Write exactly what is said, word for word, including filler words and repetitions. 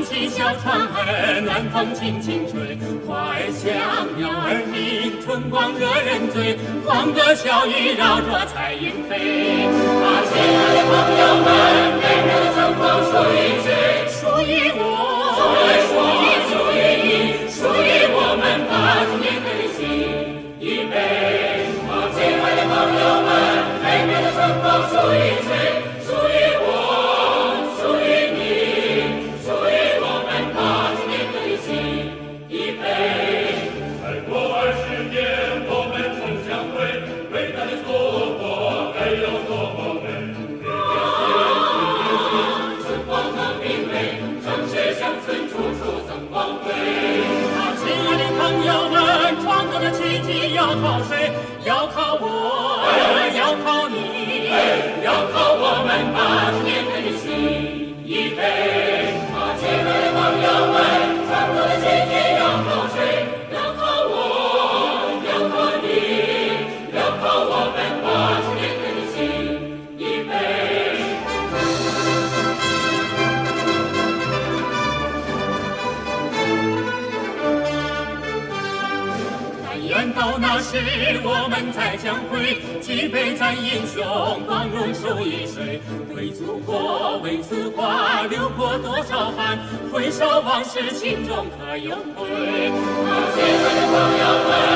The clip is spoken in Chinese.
起小船儿，暖风轻轻吹，花儿香，鸟儿鸣，春光惹人醉，黄歌小雨绕着彩云飞。啊，亲爱的朋友们，美妙的春光属于谁？属于我，属于属于你，属于我们八十年的心。预备，啊，亲爱的朋友们，美妙的春光属于谁？属于我，属于你，属于我们八十年的心。预备，再过二十年，我们重相会，伟大的祖国该有多么美！春光和明媚，城市乡村处处增光辉。啊，亲爱的朋友们，创造的奇迹要靠谁？要靠我，要靠你，要靠我们八十年的心。预备，啊，亲爱的朋友们，创造的奇迹要靠谁？要靠我，要靠你，要靠我们八十年的心。预备。但愿到那时，我们再相会，举杯赞英雄，光荣属于谁？为祖国，为此花，流过多少汗？回首往事，心中可有愧？啊，亲爱的朋友们。